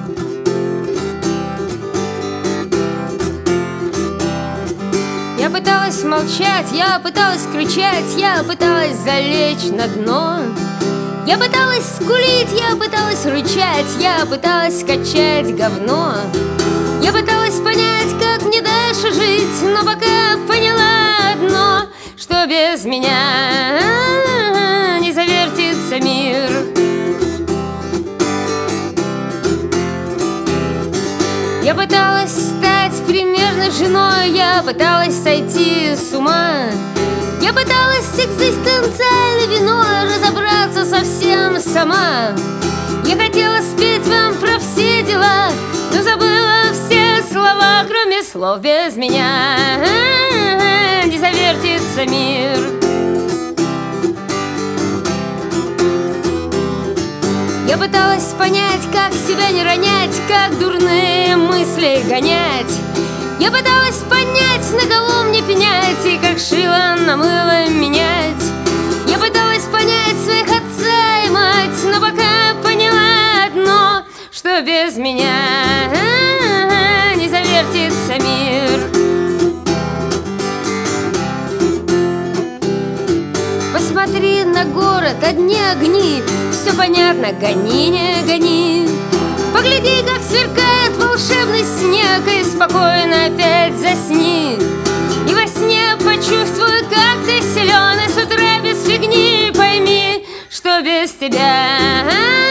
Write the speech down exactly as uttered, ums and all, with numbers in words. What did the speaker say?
Я пыталась молчать, я пыталась кричать, я пыталась залечь на дно. Я пыталась скулить, я пыталась рычать, я пыталась качать говно. Я пыталась понять, как мне дальше жить, но пока поняла одно, что без меня не завертится мир. Я пыталась стать примерной женой, я пыталась сойти с ума. Я пыталась экзистенциальной виной разобраться совсем сама. Я хотела спеть вам про все дела, но забыла все слова, кроме слов без меня не завертится мир. Я пыталась понять, как себя не ронять, как дурные мысли гонять. Я пыталась понять, на кого мне пенять и как шило на мыло менять. Я пыталась понять своих отца и мать, но пока поняла одно, что без меня не завертится мир. Посмотри на город, одни огни, все понятно, гони, не гони. Погляди, как сверкает волшебный снег, и спокойно опять засни. И во сне почувствуй, как ты силен, и с утра без фигни пойми, что без тебя